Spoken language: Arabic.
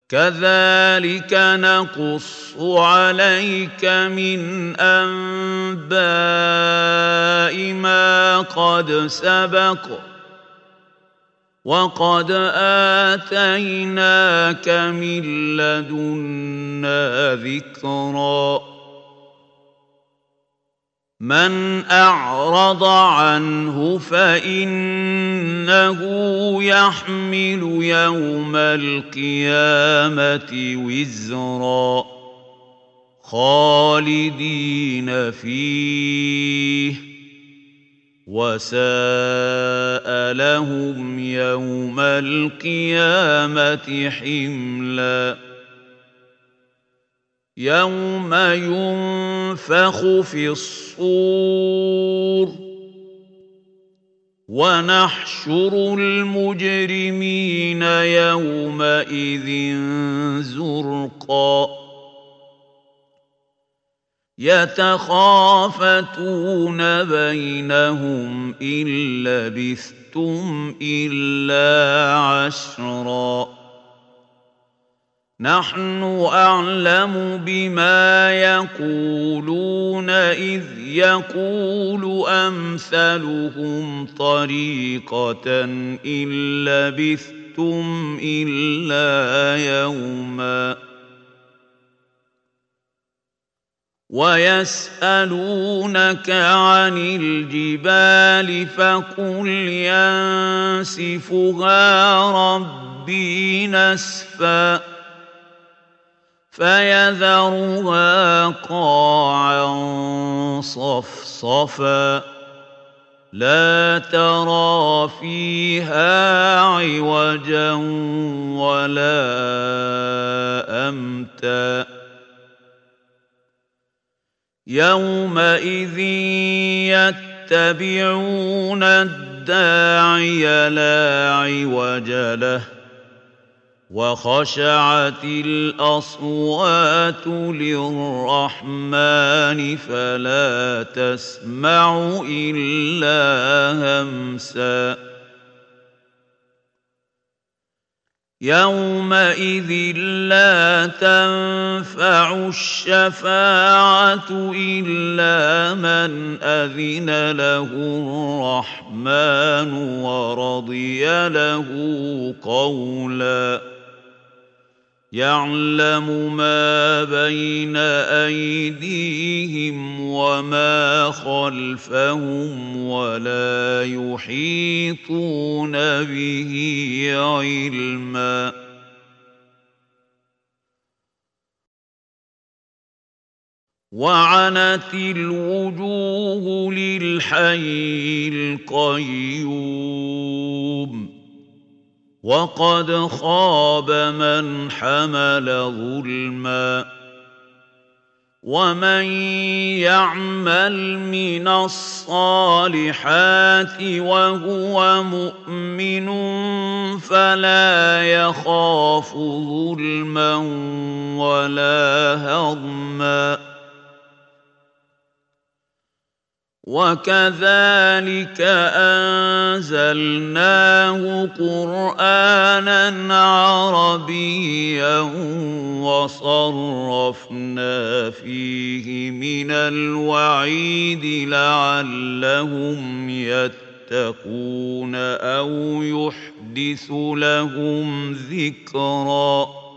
كذلك نقص عليك من أنباء ما قد سبق وقد آتيناك من لدنا ذكرا من أعرض عنه فإنه يحمل يوم القيامة وزرا خالدين فيه وساء لهم يوم القيامة حملا يوم ينفخ في الصور ونحشر المجرمين يومئذ زرقا يتخافتون بينهم إن لبثتم إلا عشرا نحن أعلم بما يقولون إذ يقول أمثلهم طريقة إن لبثتم إلا يوما ويسألونك عن الجبال فقل ينسفها ربي نسفا فيذرها قاعا صفصفا لا ترى فيها عوجا ولا أمتا يومئذ يتبعون الداعي لا عوج له وخشعت الأصوات للرحمن فلا تسمع إلا همسا يومئذ لا تنفع الشفاعة إلا من أذن له الرحمن ورضي له قولا يعلم ما بين أيديهم وما خلفهم ولا يحيطون به علما وعنت الوجوه للحي القيوم وقد خاب من حمل ظلما ومن يعمل من الصالحات وهو مؤمن فلا يخاف ظلما ولا هضما وكذلك أنزلناه قرآنا عربيا وصرفنا فيه من الوعيد لعلهم يتقون أو يحدث لهم ذكرا